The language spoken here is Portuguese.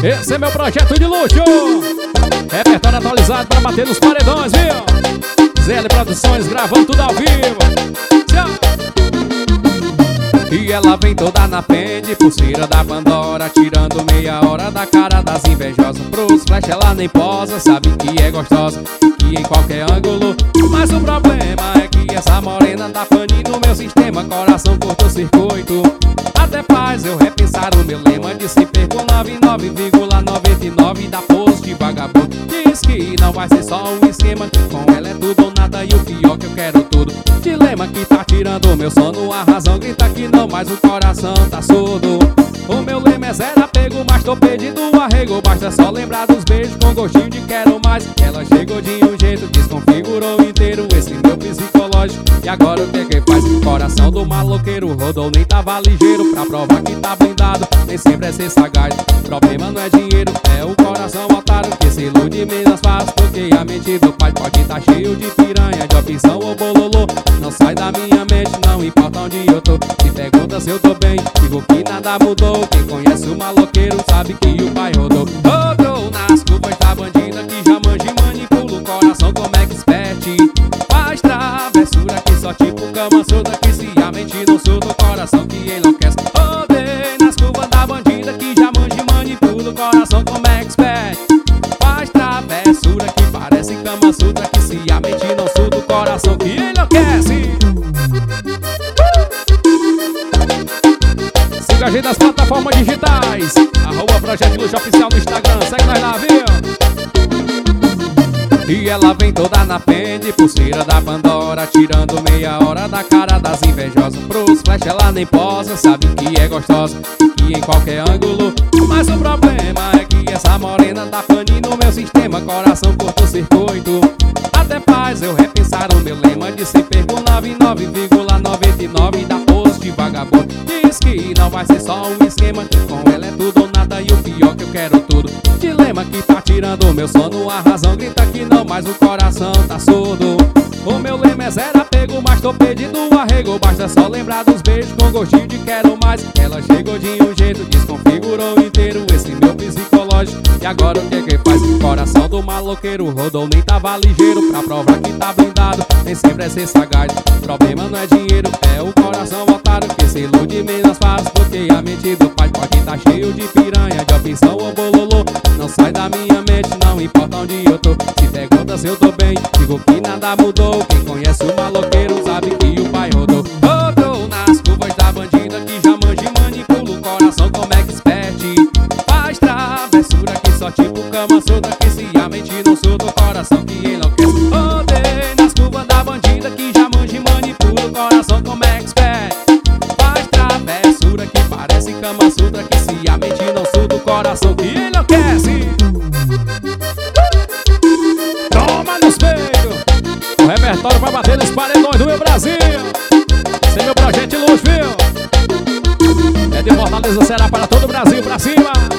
Esse é meu projeto de luxo. Repertório atualizado pra bater nos paredões, viu? ZL Produções gravando tudo ao vivo. Tchau. E ela vem toda na pende, pulseira da Pandora, tirando meia hora da cara das invejosas. Pros flash ela nem posa, sabe que é gostosa, que em qualquer ângulo. Mas o problema é que essa morena dá pane no meu sistema, coração curto-circuito. Até faz eu repensar o meu lema de se perco 99,99 da pose de vagabundo. Diz que não vai ser só um esquema, que com ela é tudo ou nada e o pior que eu quero tudo. Dilema que tá tirando o meu sono, a razão grita que não, mas o coração tá surdo. O meu lema é zero apego, mas tô pedindo arrego. Basta só lembrar dos beijos com gostinho de quero mais. Ela chegou de um jeito, desconfigurou inteiro esse meu psicológico. E agora o que é que faz? O coração do maloqueiro rodou, nem tava ligeiro pra provar que tá blindado. Nem sempre é ser sagaz, o problema não é dinheiro, é o coração otário que se ilude menos fácil. Porque a mente do pai pode tá cheio de piranha, de opção ou bololô. Não sai da minha mente, não importa onde eu tô. Se pergunta se eu tô bem, digo que nada mudou. Quem conhece o maloqueiro sabe que o pai rodou. Rodou nas curvas da bandida que já manja e manipula o coração como expert. Faz travessura que só tipo cama solta, que se a mente não solta o coração que enlouquece. Rodei nas curvas da bandida que já manja e manipula o coração como expert. Faz travessura que parece cama solta, que se a mente não solta o coração que enlouquece. Siga a gente nas plataformas digitais, @Projeto de Luxo Oficial no Instagram, segue nós lá, viu? E ela vem toda na pende, pulseira da Pandora, tirando meia hora da cara das invejosas. Pros flash ela nem posa, sabe que é gostosa, que em qualquer ângulo. Mas o problema é que essa morena dá pane no meu sistema, coração curto-circuito. Até faz eu repensar o meu lema de se perco 99,99 da pose de vagabundo. Diz que não vai ser só um esquema, que com ela é tudo ou nada e o pior que eu quero tudo. Dilema que tá tirando o meu sono, a razão grita que não, mas o coração tá surdo. O meu lema é zero apego, mas tô pedindo arrego. Basta só lembrar dos beijos com gostinho de quero mais. Ela chegou de um jeito, desconfigurou inteiro esse meu psicológico. E agora o que é que faz? O coração do maloqueiro rodou, nem tava ligeiro pra provar que tá blindado. Nem sempre é ser sagaz, o problema não é dinheiro, é o coração otário que se ilude menos fácil. Porque a mente do pai pode tá cheio de piranha, de opção ou bololô. Não sai da minha mente, não importa onde eu tô. Se pergunta se eu tô bem, digo que nada mudou. Quem conhece o maloqueiro sabe que o pai rodou. Rodou nas curvas da bandida que já manja e manipula o coração como expert. Faz travessura que só tipo cama solta, que se a mente não solta o coração que enlouquece. Rodei nas curvas da bandida que já manja e manipula o coração como expert. Faz travessura que parece cama solta, que se a mente não solta o coração que enlouquece. Toma nos peitos, o repertório vai bater nos paredões do meu Brasil. Esse é meu projeto de luxo, viu? É de Fortaleza, será para todo o Brasil, pra cima.